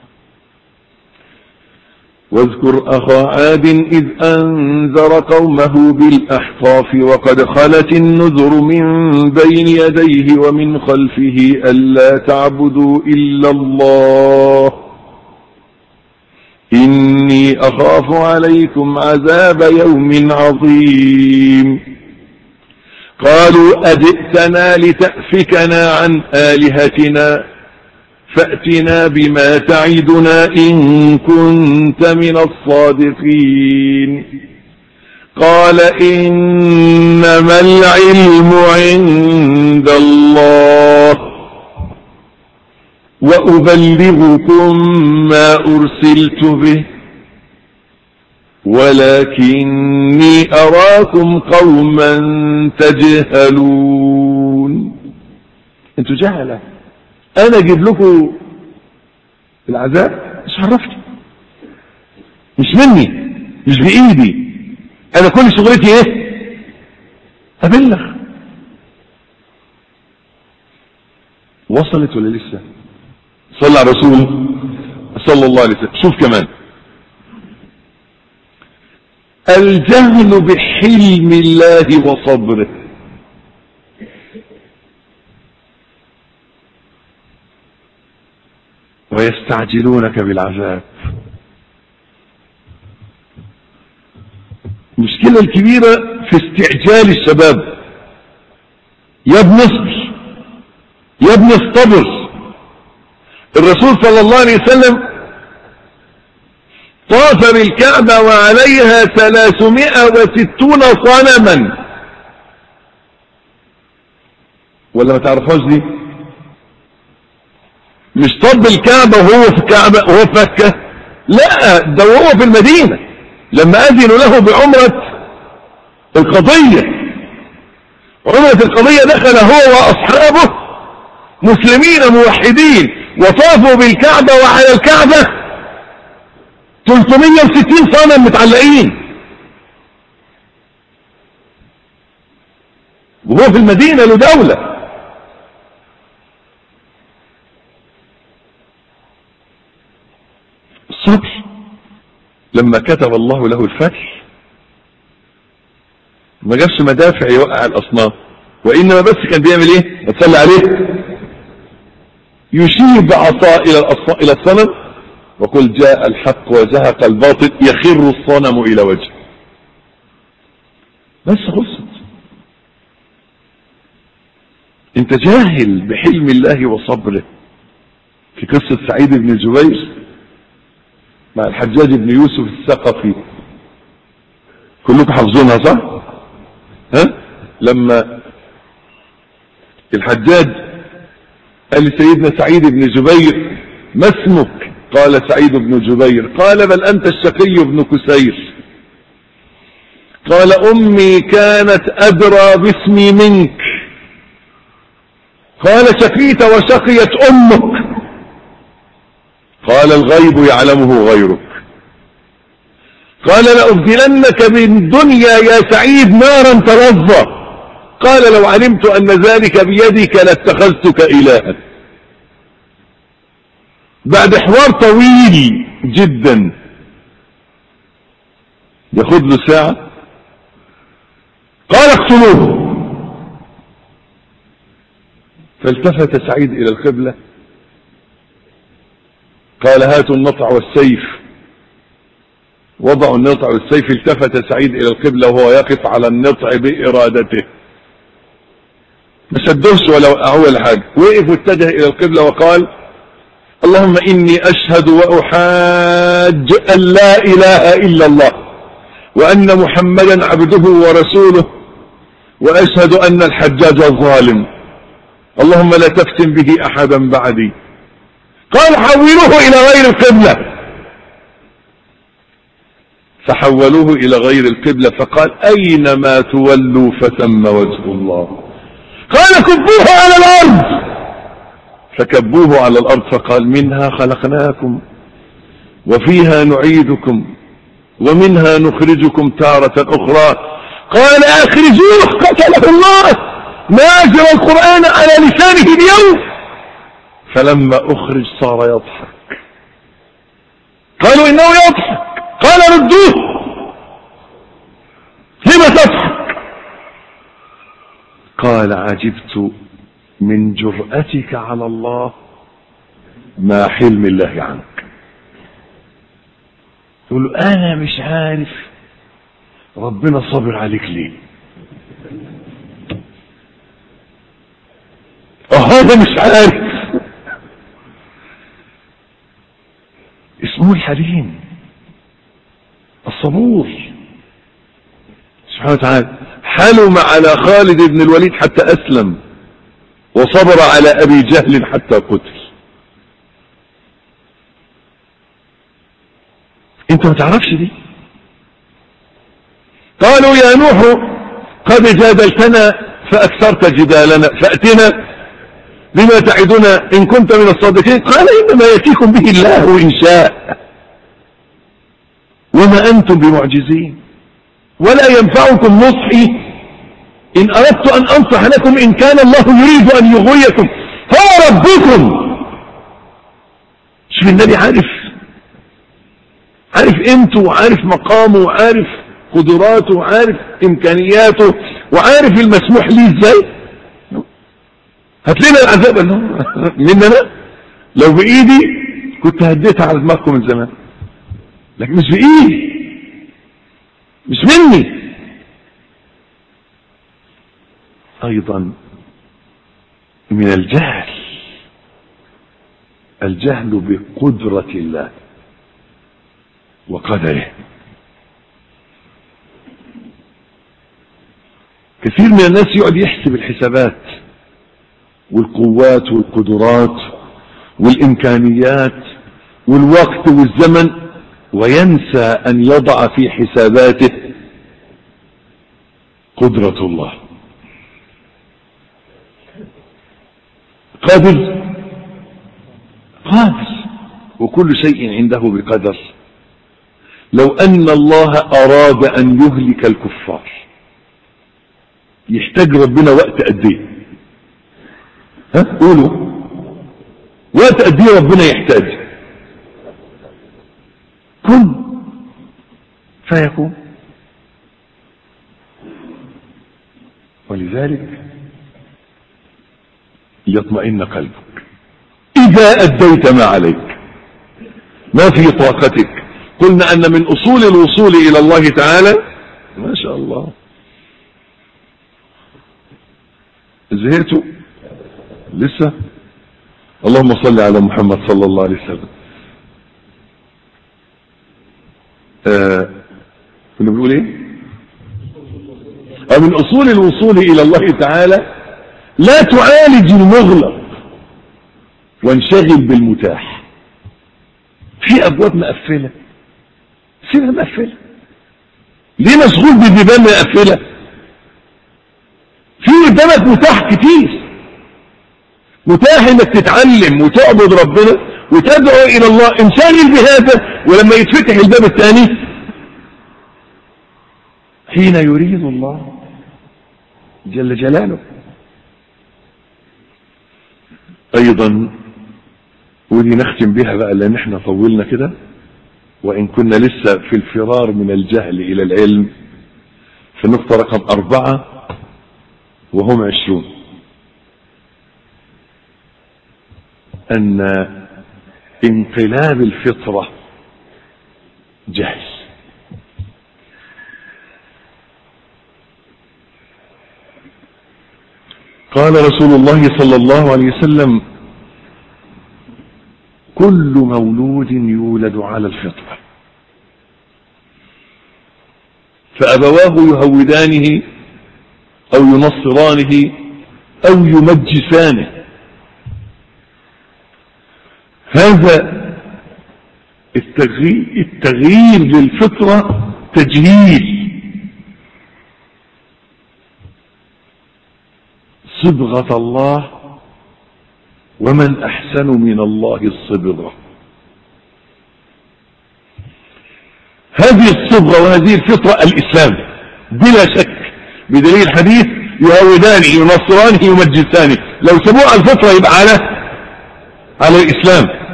واذكر أخا عاد إذ أنذر قومه بالأحقاف وقد خلت النذر من بين يديه ومن خلفه ألا تعبدوا إلا الله إني أخاف عليكم عذاب يوم عظيم. قالوا أجئتنا لتأفكنا عن آلهتنا فأتنا بما تعدنا إن كنت من الصادقين. قال إنما العلم عند الله وأبلغكم ما أرسلت به ولكني أراكم قوما تجهلون. انتوا جهلة، أنا أجيب لكم العذاب مش عرفتي، مش مني، مش بإيدي، أنا كل شغلتي إيه؟ أبلغ. وصلت ولا لسه؟ صلى على رسول صلى الله عليه وسلم. شوف كمان الجهل بحلم الله وصبره. ويستعجلونك بالعذاب. المشكلة الكبيرة في استعجال الشباب. يا ابن اصبر، يا ابن اصطبر. الرسول صلى الله عليه وسلم طاف بالكعبة وعليها ثلاثمائة وستون صنما. ولا ما تعرفوش دي؟ مش طاف بالكعبة وهو في الكعبة وهو في مكة، لا، ده وهو في المدينة لما أذنوا له بعمرة القضية. عمرة القضية دخل هو وأصحابه مسلمين موحدين وطافوا بالكعبة وعلى الكعبة ثلاثمائة وستين صنم متعلقين وهو في المدينة له دولة. الصبر. لما كتب الله له الفتح ما جابش مدافع يوقع الأصنام، وإنما بس كان بيعمل إيه؟ اتصلي عليه، يشير بعصا إلى الصنم وقل جاء الحق وزهق الباطل يخر الصنم إلى وجهه. بس خلصت. انت جاهل بحلم الله وصبره. في قصة سعيد بن جبير مع الحجاج بن يوسف الثقفي، كلكم حافظونها صح؟ ها لما الحجاج قال لسيدنا سعيد بن جبير ما اسمك؟ قال سعيد بن جبير. قال بل أنت الشقي بن كسير. قال أمي كانت أدرى باسمي منك. قال شقيت وشقيت أمك. قال الغيب يعلمه غيرك. قال لأبدلنك بالدنيا يا سعيد نارا تلظى. قال لو علمت أن ذلك بيدك لاتخذتك إلها. بعد حوار طويل جدا ياخذ له ساعة قال اقتلوه. فالتفت سعيد إلى القبلة قال هاتوا النطع والسيف. وضعوا النطع والسيف. التفت سعيد إلى القبلة وهو يقف على النطع بإرادته ما شدوش ولا وقعوه ولا حاجة. وقف واتجه إلى القبلة وقال اللهم إني أشهد وأحاج أن لا إله إلا الله وأن محمدا عبده ورسوله وأشهد أن الحجاج ظالم اللهم لا تفتن به أحدا بعدي. قال حولوه إلى غير القبلة. فحولوه إلى غير القبلة فقال أينما تولوا فثم وجه الله. قال كبوه على الأرض. فكبوه على الأرض فقال منها خلقناكم وفيها نعيدكم ومنها نخرجكم تارة أخرى. قال أخرجوه قتله الله ما أجرى القرآن على لسانه اليوم. فلما أخرج صار يضحك. قالوا إنه يضحك. قال ردوه لما تضحك؟ قال عجبت من جرأتك على الله ما حلم الله عنك. يقول له أنا مش عارف ربنا صبر عليك ليه. اه هذا مش عارف. اسمه الحليم الصبور سبحانه وتعالى. حلم على خالد بن الوليد حتى أسلم وصبر على أبي جهل حتى قتل. انت ما تعرفش دي. قالوا يا نوح قد جادلتنا فأكثرت جدالنا فأتنا بما تعدنا إن كنت من الصادقين. قال إنما يأتيكم به الله إن شاء وما أنتم بمعجزين ولا ينفعكم نصحي إن أردت أن أنصح لكم إن كان الله يريد أن يغويكم هو ربكم. شوف النبي عارف عارف قيمته وعارف مقامه وعارف قدراته وعارف إمكانياته وعارف المسموح ليه ازاي. هات لنا العذاب مننا لو بإيدي كنت هديتها على دماغكم من زمان لكن مش بإيدي مش مني. أيضا من الجهل الجهل بقدرة الله وقدره. كثير من الناس يقعد يحسب الحسابات والقوات والقدرات والإمكانيات والوقت والزمن وينسى أن يضع في حساباته قدرة الله. قادر قادر وكل شيء عنده بقدر. لو أن الله أراد أن يهلك الكفار يحتاج ربنا وقت قد ايه؟ ها قولوا وقت قد ايه ربنا يحتاج؟ كن فيكون. ولذلك يطمئن قلبك إذا أديت ما عليك ما في طاقتك. قلنا أن من أصول الوصول إلى الله تعالى ما شاء الله. زهقتوا لسه؟ اللهم صل على محمد صلى الله عليه وسلم. آه كنا بنقول ايه؟ ومن أصول الوصول إلى الله تعالى لا تعالج المغلق وانشغل بالمتاح. في أبواب مقفلة سيبها مقفلة، ليه مشغول ببيبان مقفلة؟ في قدامك متاح كتير، متاح انك تتعلم وتعبد ربنا وتدعو الى الله، انشغل بهذا، ولما يتفتح الباب الثاني حين يريد الله جل جلاله. ايضا ودي نختم بها بقى لان احنا طولنا كده وان كنا لسه في الفرار من الجهل الى العلم، في النقطة رقم اربعة وهم عشرون، ان انقلاب الفطرة جهل. قال رسول الله صلى الله عليه وسلم: كل مولود يولد على الفطرة فأبواه يهودانه أو ينصرانه أو يمجسانه. هذا التغيير, التغيير للفطرة تجهيل، صبغة الله، ومن أحسن من الله الصبغة. هذه الصبغة وهذه الفطرة الإسلام بلا شك، بدليل حديث: يهودانه ينصرانه يمجسانه. لو سموه على الفطرة يبقى على على الإسلام.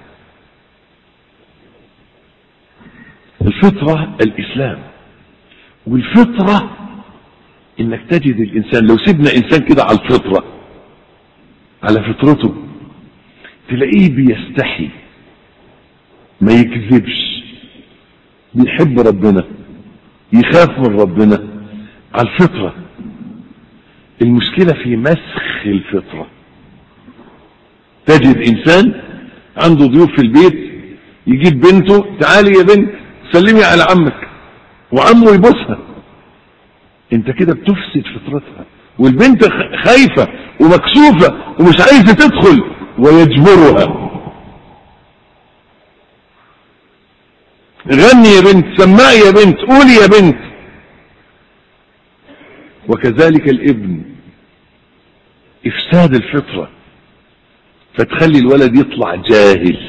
الفطرة الإسلام، والفطرة إنك تجد الإنسان، لو سيبنا إنسان كده على الفطرة على فطرته تلاقيه بيستحي، ما يكذبش، بيحب ربنا، يخاف من ربنا، على الفطرة. المشكلة في مسخ الفطرة. تجد إنسان عنده ضيوف في البيت، يجيب بنته: تعالي يا بنت سلمي على عمك، وعمه يبوسها. انت كده بتفسد فطرتها، والبنت خايفة ومكسوفة ومش عايزة تدخل، ويجبرها: غني يا بنت، سمعي يا بنت، قولي يا بنت. وكذلك الابن، افساد الفطرة، فتخلي الولد يطلع جاهل.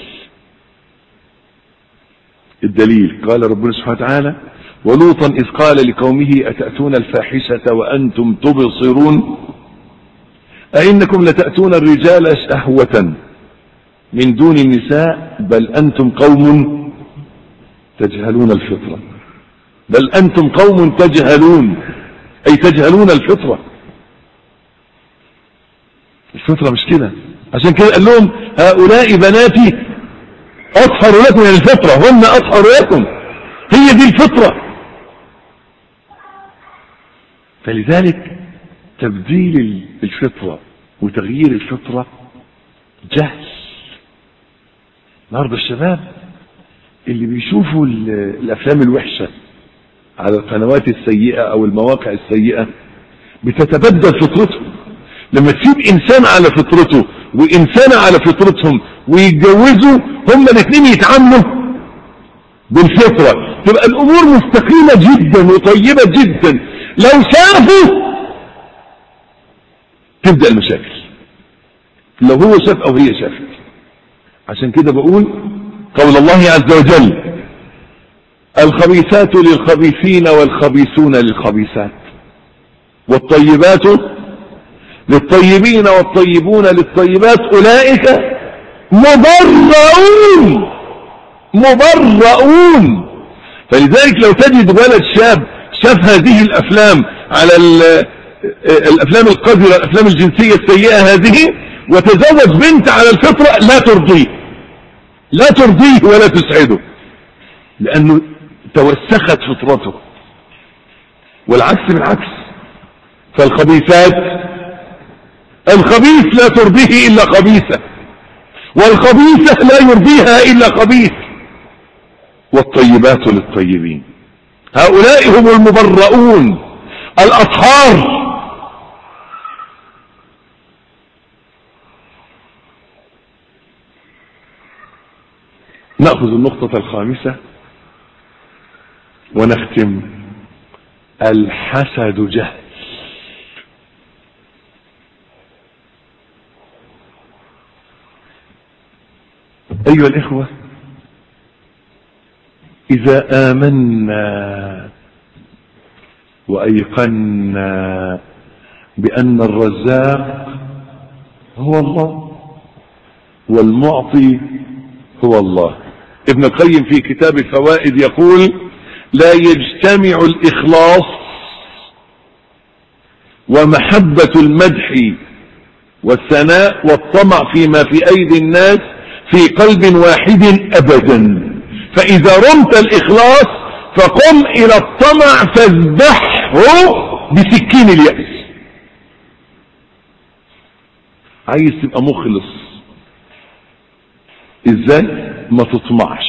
الدليل قال ربنا سبحانه وتعالى: ولوطا إذ قال لقومه أتأتون الفاحشة وأنتم تبصرون أئنكم لتأتون الرجال شهوة من دون النساء بل أنتم قوم تجهلون الفطرة. بل أنتم قوم تجهلون، أي تجهلون الفطرة. الفطرة مش كده. عشان كده قال لهم: هؤلاء بناتي أطهر لكم من الفطرة، هن أطهر لكم. هي دي الفطرة. فلذلك تبديل الفطرة وتغيير الفطرة جهل. النهارده الشباب اللي بيشوفوا الأفلام الوحشة على القنوات السيئة أو المواقع السيئة بتتبدل فطرته. لما تسيب إنسان على فطرته وإنسان على فطرتهم ويتجوزوا هما الاثنين يتعاملوا بالفطرة، تبقى الأمور مستقيمة جدا وطيبة جدا. لو شافوا تبدأ المشاكل، لو هو شاف أو هي شافت. عشان كده بقول قول الله عز وجل: الخبيثات للخبيثين والخبيثون للخبيثات والطيبات للطيبين والطيبون للطيبات أولئك مبرؤون مبرؤون. فلذلك لو تجد ولد شاب شاف هذه الأفلام على الأفلام القذرة، الأفلام الجنسية السيئة هذه، وتزوج بنت على الفطرة، لا ترضيه لا ترضيه ولا تسعده، لأنه توسخت فطرته. والعكس بالعكس. فالخبيثات، الخبيث لا ترضيه إلا خبيثة، والخبيثة لا يرضيها إلا خبيث. والطيبات للطيبين، هؤلاء هم المبرؤون. الأطهار. نأخذ النقطة الخامسة ونختم. الحسد جهل. أيها الإخوة، إذا آمنا وأيقنا بأن الرزاق هو الله والمعطي هو الله. ابن القيم في كتاب الفوائد يقول: لا يجتمع الإخلاص ومحبة المدح والثناء والطمع فيما في أيدي الناس في قلب واحد أبدا. فإذا رمت الإخلاص فقم إلى الطمع فاذبحه بسكين اليأس. عايز تبقى مخلص ازاي؟ ما تطمعش،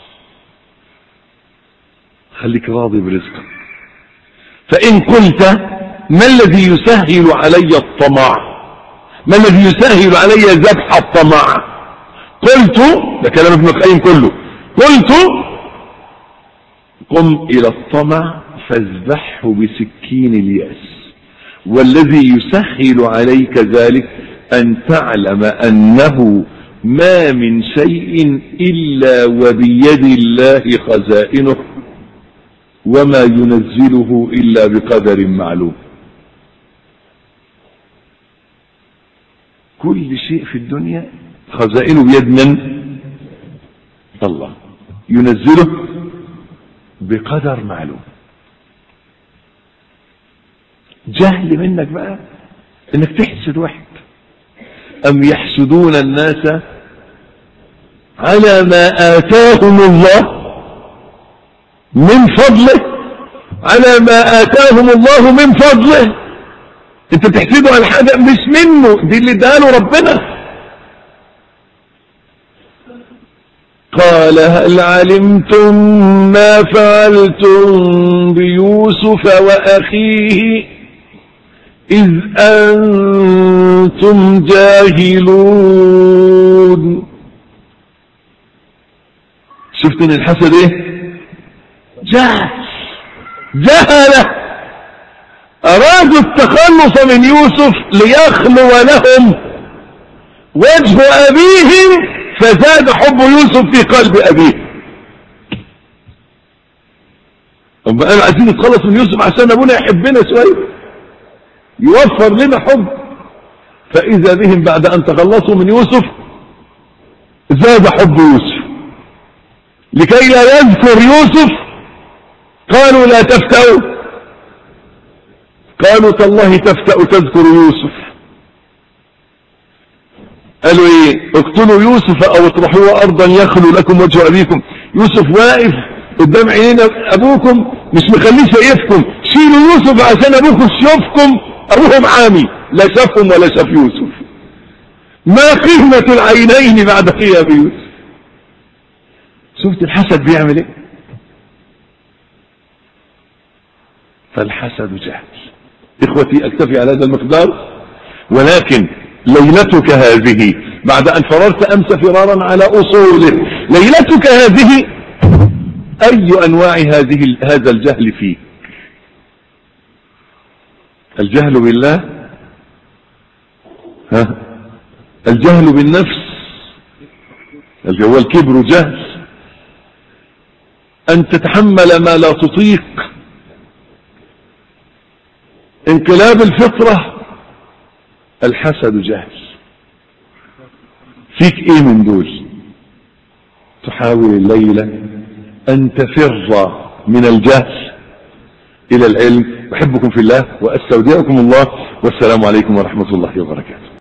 خليك راضي برزقك. فإن قلت: ما الذي يسهل علي الطمع؟ ما الذي يسهل علي ذبح الطمع؟ قلت، ده كلام ابن القيم كله، قلت: قم إلى الطمع فاذبحه بسكين اليأس. والذي يسهل عليك ذلك أن تعلم أنه ما من شيء إلا وبيد الله خزائنه وما ينزله إلا بقدر معلوم. كل شيء في الدنيا خزائنه بيد من؟ الله. ينزله بقدر معلوم. جهل منك بقى انك تحسد واحد. أم يحسدون الناس على ما آتاهم الله من فضله، على ما آتاهم الله من فضله. انت بتحسده على حاجة مش منه، دي اللي اداله ربنا. قال: هل علمتم ما فعلتم بيوسف وأخيه إذ أنتم جاهلون. شفت ان الحسد ايه؟ جهل. جهل. أرادوا التخلص من يوسف ليخلو لهم وجه أبيهم، فزاد حب يوسف في قلب أبيه. هم قالوا عايزين نتخلص من يوسف عشان أبونا يحبنا شوية، يوفر لنا حب. فإذا بهم بعد أن تخلصوا من يوسف زاد حب يوسف. لكي لا يذكر يوسف قالوا: لا تفتأوا. قالوا: تالله تفتأ تذكر يوسف. قالوا ايه؟ اقتلوا يوسف او اطرحوه ارضا يخلو لكم وجه ابيكم. يوسف واقف قدام عينينا ابوكم مش مخليه شايفكم، شيلوا يوسف عشان ابوكم يشوفكم. ابوهم عامي، لا شافهم ولا شاف يوسف. ما قيمة العينين بعد غياب يوسف؟ شفت الحسد بيعمل ايه؟ فالحسد جهل. اخوتي، اكتفي على هذا المقدار، ولكن ليلتك هذه بعد ان فررت امس فرارا على اصوله، ليلتك هذه اي انواع هذه هذا الجهل فيك؟ الجهل بالله، ها؟ الجهل بالنفس، اللي هو الكبر جهل. ان تتحمل ما لا تطيق، انقلاب الفطرة، الحسد جهل. فيك ايه من دول؟ تحاول الليلة ان تفر من الجهل الى العلم. احبكم في الله واستودعكم الله، والسلام عليكم ورحمة الله وبركاته.